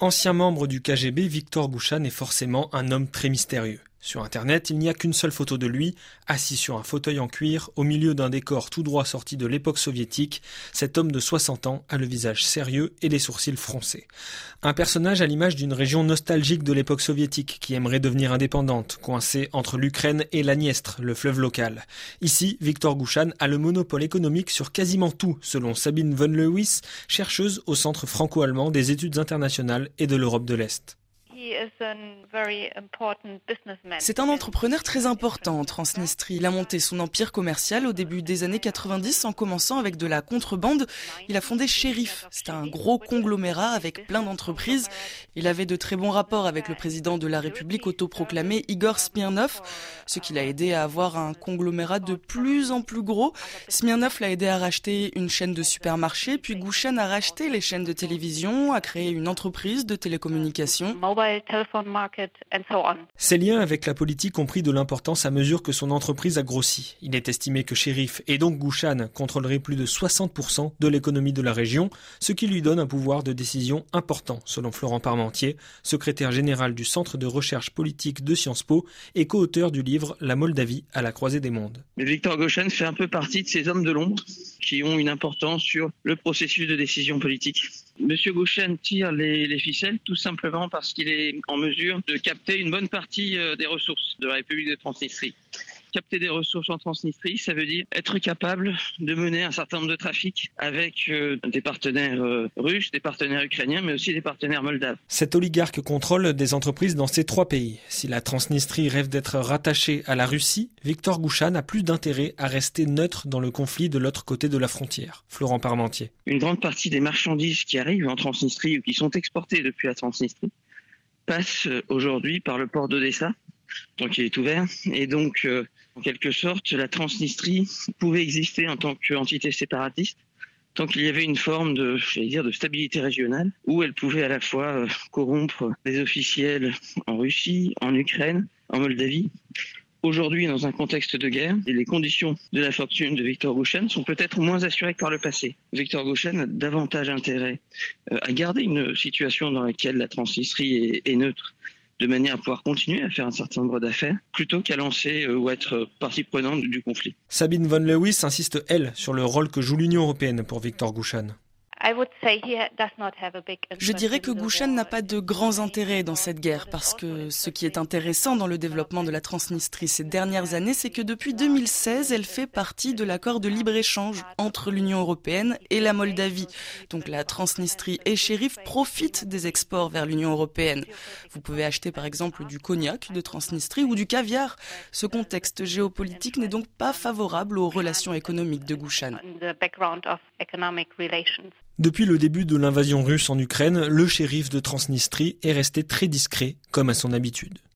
Ancien membre du KGB, Viktor Gouchan est forcément un homme très mystérieux. Sur Internet, il n'y a qu'une seule photo de lui, assis sur un fauteuil en cuir, au milieu d'un décor tout droit sorti de l'époque soviétique. Cet homme de 60 ans a le visage sérieux et les sourcils froncés. Un personnage à l'image d'une région nostalgique de l'époque soviétique qui aimerait devenir indépendante, coincée entre l'Ukraine et la Niestre, le fleuve local. Ici, Viktor Gouchan a le monopole économique sur quasiment tout, selon Sabine von Lewis, chercheuse au Centre franco-allemand des études internationales et de l'Europe de l'Est. C'est un entrepreneur très important en Transnistrie. Il a monté son empire commercial au début des années 90 en commençant avec de la contrebande. Il a fondé Shérif. C'est un gros conglomérat avec plein d'entreprises. Il avait de très bons rapports avec le président de la République autoproclamé Igor Smirnov, ce qui l'a aidé à avoir un conglomérat de plus en plus gros. Smirnov l'a aidé à racheter une chaîne de supermarchés, puis Gouchan a racheté les chaînes de télévision, a créé une entreprise de télécommunications. Ses liens avec la politique ont pris de l'importance à mesure que son entreprise a grossi. Il est estimé que Shérif et donc Gouchan contrôleraient plus de 60% de l'économie de la région, ce qui lui donne un pouvoir de décision important, selon Florent Parmentier, secrétaire général du Centre de recherche politique de Sciences Po et co-auteur du livre La Moldavie à la croisée des mondes. Mais Viktor Gouchan fait un peu partie de ces hommes de l'ombre qui ont une importance sur le processus de décision politique. Monsieur Gouchan tire les ficelles tout simplement parce qu'il est en mesure de capter une bonne partie des ressources de la République de Transnistrie. Capter des ressources en Transnistrie, ça veut dire être capable de mener un certain nombre de trafics avec des partenaires russes, des partenaires ukrainiens, mais aussi des partenaires moldaves. Cet oligarque contrôle des entreprises dans ces 3 pays. Si la Transnistrie rêve d'être rattachée à la Russie, Viktor Gouchan a plus d'intérêt à rester neutre dans le conflit de l'autre côté de la frontière. Florent Parmentier. Une grande partie des marchandises qui arrivent en Transnistrie ou qui sont exportées depuis la Transnistrie passent aujourd'hui par le port d'Odessa, donc il est ouvert, et donc en quelque sorte la pouvait exister en tant qu'entité séparatiste tant qu'il y avait une forme de stabilité régionale où elle pouvait à la fois corrompre les officiels en Russie, en Ukraine, en Moldavie. Aujourd'hui, dans un contexte de guerre, et les conditions de la fortune de Viktor Gouchan sont peut-être moins assurées que par le passé. Viktor Gouchan a davantage intérêt à garder une situation dans laquelle la Transnistrie est neutre, de manière à pouvoir continuer à faire un certain nombre d'affaires, plutôt qu'à lancer ou être partie prenante du conflit. Sabine von Lewis insiste, elle, sur le rôle que joue l'Union européenne pour Viktor Gouchan. Je dirais que Gouchan n'a pas de grands intérêts dans cette guerre parce que ce qui est intéressant dans le développement de la Transnistrie ces dernières années, c'est que depuis 2016, elle fait partie de l'accord de libre-échange entre l'Union européenne et la Moldavie. Donc la Transnistrie et Shérif profitent des exports vers l'Union européenne. Vous pouvez acheter par exemple du cognac de Transnistrie ou du caviar. Ce contexte géopolitique n'est donc pas favorable aux relations économiques de Gouchan. Depuis le début de l'invasion russe en Ukraine, le shérif de Transnistrie est resté très discret, comme à son habitude.